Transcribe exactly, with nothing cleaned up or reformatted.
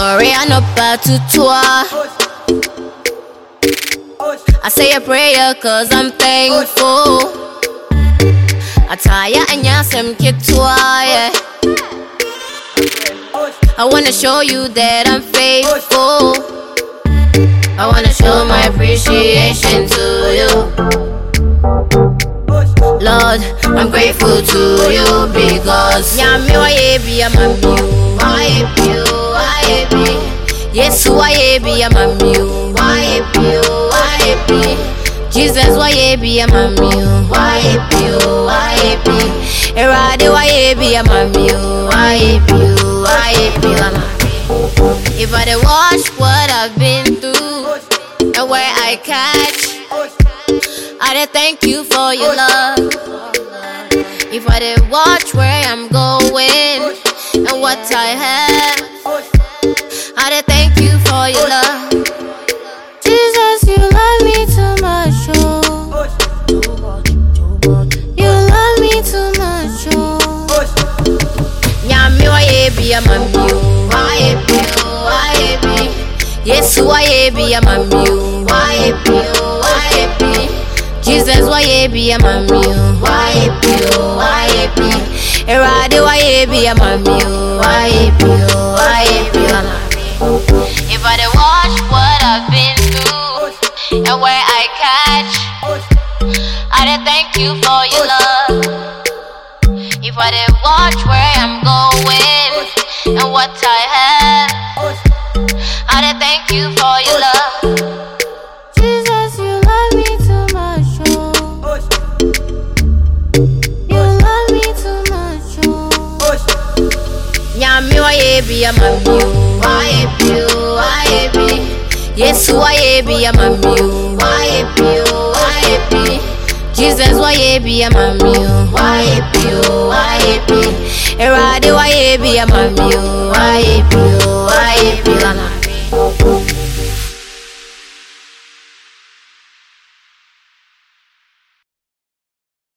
Sorry, I'm not about to tour. I say a prayer cause I'm thankful. I tire and yasem kitwa, yeah. I wanna show you that I'm faithful. I wanna show my appreciation to you. Lord, I'm grateful to you because Yami wa yebi amami wa yebi wa yebi Yesu wa yebi amami wa yebi wa yebi Jesus wa yebi amami wa yebi wa yebi Erade wa yebi amami wa yebi wa yebi If I did watch what I've been through and where I catch, I did thank you for your love. If I did watch where I'm going and what I have, I did thank you for your love. Jesus, you love me too much, oh. You love me too much, oh. Nyami wa yebi amami wa yebi wa yebi Yesu wa yebi amami wa yebi wa yebi Jesus wa yebi amami wa yebi wa yebi Erade wa yebi amami wa yebi wa yebi If I did watch what I've been through and where I catch, I did thank you for your love. If I did watch where I'm going and what I have, I did thank you for your love. Jesus, you love me too much, oh. You love me too much, oh. Nyami wa yebi amami wa yebi wa yebi Yesu wa yebi amami wa yebi wa yebi Jesus wa yebi amami wa yebi wa yebi Erade wa yebi amami wa yebi wa